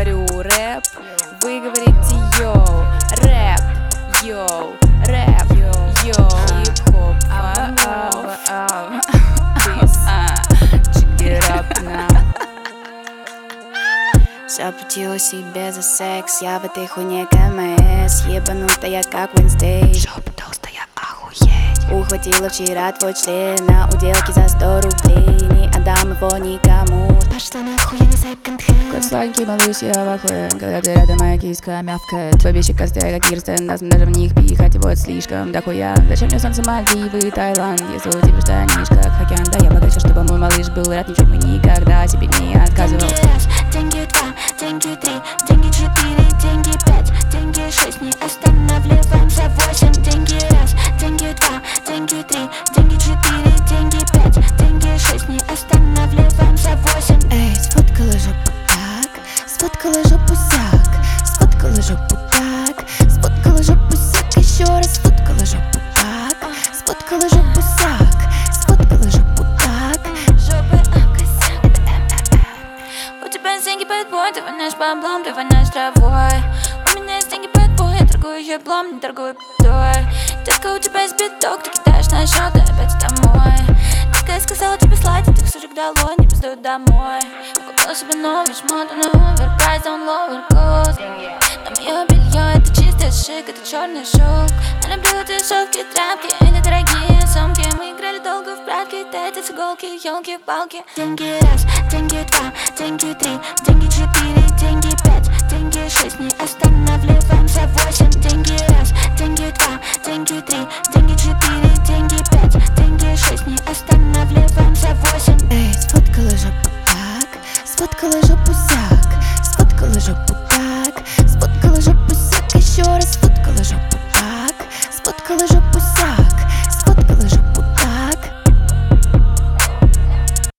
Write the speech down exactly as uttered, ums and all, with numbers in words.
говорю рэп, вы говорите йоу. Рэп, йоу, рэп, йоу, хип-хоп, check it up now. Заплатила себе за секс, я в этой хуйне КМС. Ебанутая как Wednesday, жопа толстая, охуеть. Ухватила вчера твой член на уделке за сто рублей. Не отдам его никому. Пошла нахуй, я не секонд-хенд. Как сладкий малыш, я в ахуе, когда ты рядом, моя киска мягкая. Твой бещик костей, как Кирстен, нас даже в них пихать его слишком дохуя. Зачем мне солнце, Мальдивы, Таиланд, если у тебя штанишка как океан? Да я богаче, чтобы мой малыш был рад, ничего мы никогда тебе не отказывал. Деньги раз, деньги два, деньги три, деньги четыре, деньги пять, деньги шесть, не останавливаемся восемь. Деньги раз, деньги два, деньги три, деньги четыре, деньги пять, деньги шесть, не останавливаемся восемь. Эй, сфоткала жопу так, сфоткала жопу сяк, сфоткала жопу так, сфоткала жопу сяк, еще раз сфоткала жопу так, сфоткала жопу сяк, сфоткала жопу так. Жопы об косяк. У тебя есть деньги под бой, ты воняешь баблом, ты воняешь травой. У меня есть деньги под бой, я торгую еблом, не торгую пидой. Детка, у тебя есть биток, ты кидаешь на счет и опять домой. Детка, я сказала тебе слать, этих сучек долой, не пиздуй домой. Купила себе новый шмот, но оверпрайс, он lower cost. Но мое белье это чистый шик, это черный шелк. Я люблю дешевки, тряпки и недорогие сумки. Мы играли долго в прятки, дайте с иголки, елки-палки. Деньги раз, деньги два, деньги три, деньги четыре, деньги пять, деньги шесть, не останавливаемся восемь. Деньги раз, деньги два, деньги три, деньги четыре, деньги пять, деньги шесть, не останавливаемся восемь. Эй, сфоткала жопу так, сфоткала жопу сяк, сфоткала жопу так, сфоткала жопу сяк, еще раз сфоткала жопу так, сфоткала жопу